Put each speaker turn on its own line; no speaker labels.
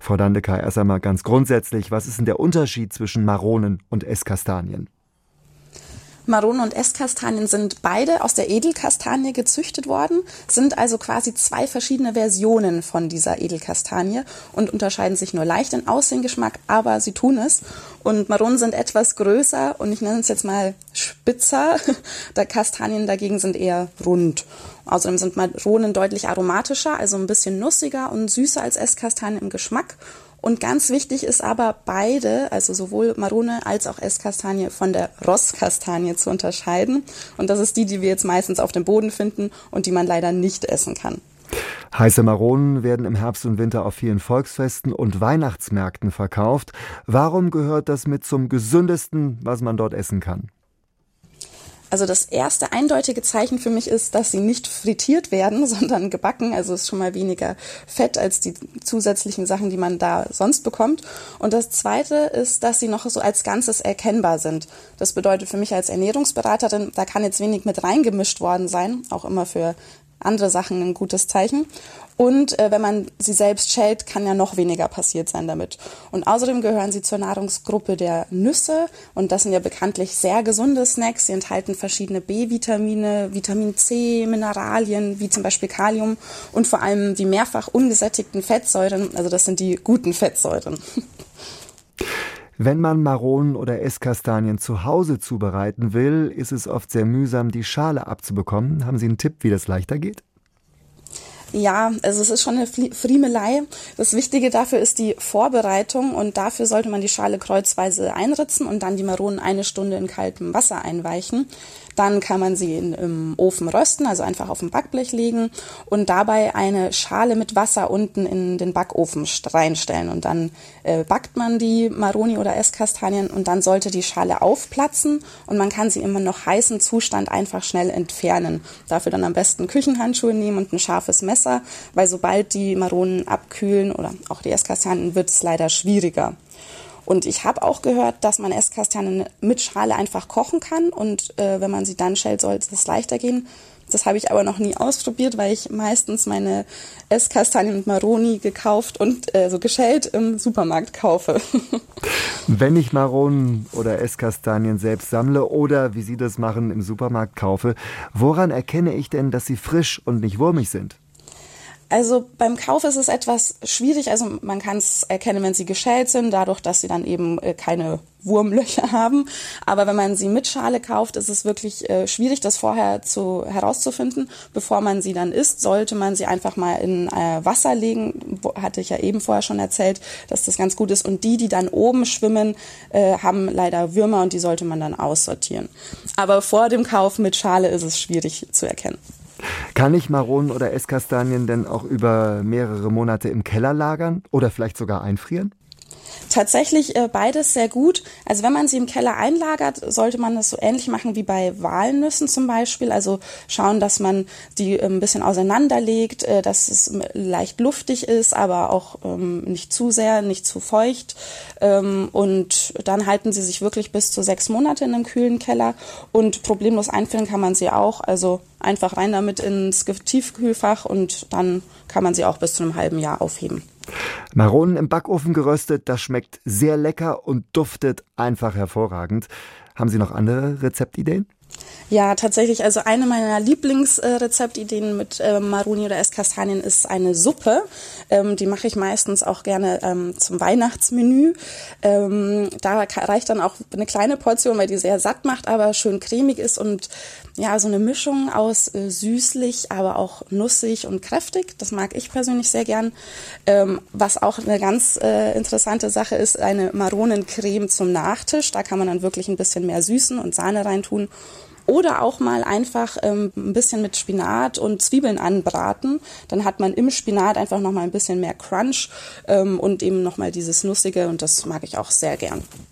Frau Dandeker, erst einmal ganz grundsätzlich, was ist denn der Unterschied zwischen Maronen und Esskastanien?
Maronen und Esskastanien sind beide aus der Edelkastanie gezüchtet worden, sind also quasi zwei verschiedene Versionen von dieser Edelkastanie und unterscheiden sich nur leicht in Aussehen, Geschmack, aber sie tun es. Und Maronen sind etwas größer und ich nenne es jetzt mal spitzer. Der Kastanien dagegen sind eher rund. Außerdem sind Maronen deutlich aromatischer, also ein bisschen nussiger und süßer als Esskastanien im Geschmack. Und ganz wichtig ist aber beide, also sowohl Marone als auch Esskastanie, von der Rosskastanie zu unterscheiden. Und das ist die, die wir jetzt meistens auf dem Boden finden und die man leider nicht essen kann.
Heiße Maronen werden im Herbst und Winter auf vielen Volksfesten und Weihnachtsmärkten verkauft. Warum gehört das mit zum Gesündesten, was man dort essen kann?
Also das erste eindeutige Zeichen für mich ist, dass sie nicht frittiert werden, sondern gebacken. Also ist schon mal weniger Fett als die zusätzlichen Sachen, die man da sonst bekommt. Und das zweite ist, dass sie noch so als Ganzes erkennbar sind. Das bedeutet für mich als Ernährungsberaterin, da kann jetzt wenig mit reingemischt worden sein, auch immer für andere Sachen ein gutes Zeichen. Und wenn man sie selbst schält, kann ja noch weniger passiert sein damit. Und außerdem gehören sie zur Nahrungsgruppe der Nüsse. Und das sind ja bekanntlich sehr gesunde Snacks. Sie enthalten verschiedene B-Vitamine, Vitamin C, Mineralien, wie zum Beispiel Kalium und vor allem die mehrfach ungesättigten Fettsäuren. Also das sind die guten Fettsäuren.
Wenn man Maronen oder Esskastanien zu Hause zubereiten will, ist es oft sehr mühsam, die Schale abzubekommen. Haben Sie einen Tipp, wie das leichter geht?
Ja, also es ist schon eine Friemelei. Das Wichtige dafür ist die Vorbereitung und dafür sollte man die Schale kreuzweise einritzen und dann die Maronen 1 Stunde in kaltem Wasser einweichen. Dann kann man sie im Ofen rösten, also einfach auf dem Backblech legen und dabei eine Schale mit Wasser unten in den Backofen reinstellen. Und dann backt man die Maroni oder Esskastanien und dann sollte die Schale aufplatzen und man kann sie immer noch heißen Zustand einfach schnell entfernen. Dafür dann am besten Küchenhandschuhe nehmen und ein scharfes Messer, weil sobald die Maronen abkühlen oder auch die Esskastanien, wird es leider schwieriger. Und ich habe auch gehört, dass man Esskastanien mit Schale einfach kochen kann und wenn man sie dann schält, sollte es leichter gehen. Das habe ich aber noch nie ausprobiert, weil ich meistens meine Esskastanien mit Maroni gekauft und so geschält im Supermarkt kaufe.
Wenn ich Maronen oder Esskastanien selbst sammle oder, wie Sie das machen, im Supermarkt kaufe, woran erkenne ich denn, dass sie frisch und nicht wurmig sind?
Also beim Kauf ist es etwas schwierig, also man kann es erkennen, wenn sie geschält sind, dadurch, dass sie dann eben keine Wurmlöcher haben. Aber wenn man sie mit Schale kauft, ist es wirklich schwierig, das vorher herauszufinden. Bevor man sie dann isst, sollte man sie einfach mal in Wasser legen. Hatte ich ja eben vorher schon erzählt, dass das ganz gut ist. Und die dann oben schwimmen, haben leider Würmer und die sollte man dann aussortieren. Aber vor dem Kauf mit Schale ist es schwierig zu erkennen.
Kann ich Maronen oder Esskastanien denn auch über mehrere Monate im Keller lagern oder vielleicht sogar einfrieren?
Tatsächlich beides sehr gut. Also wenn man sie im Keller einlagert, sollte man das so ähnlich machen wie bei Walnüssen zum Beispiel. Also schauen, dass man die ein bisschen auseinanderlegt, dass es leicht luftig ist, aber auch nicht zu sehr, nicht zu feucht. Und dann halten sie sich wirklich bis zu 6 Monate in einem kühlen Keller. Und problemlos einfrieren kann man sie auch. Also einfach rein damit ins Tiefkühlfach und dann kann man sie auch bis zu einem halben Jahr aufheben.
Maronen im Backofen geröstet, das schmeckt sehr lecker und duftet einfach hervorragend. Haben Sie noch andere Rezeptideen?
Ja, tatsächlich. Also eine meiner Lieblingsrezeptideen mit Maroni oder Esskastanien ist eine Suppe. Die mache ich meistens auch gerne zum Weihnachtsmenü. Da reicht dann auch eine kleine Portion, weil die sehr satt macht, aber schön cremig ist und ja, so eine Mischung aus süßlich, aber auch nussig und kräftig. Das mag ich persönlich sehr gern. Was auch eine ganz interessante Sache ist, eine Maronencreme zum Nachtisch. Da kann man dann wirklich ein bisschen mehr süßen und Sahne reintun. Oder auch mal einfach ein bisschen mit Spinat und Zwiebeln anbraten. Dann hat man im Spinat einfach nochmal ein bisschen mehr Crunch und eben nochmal dieses Nussige und das mag ich auch sehr gern.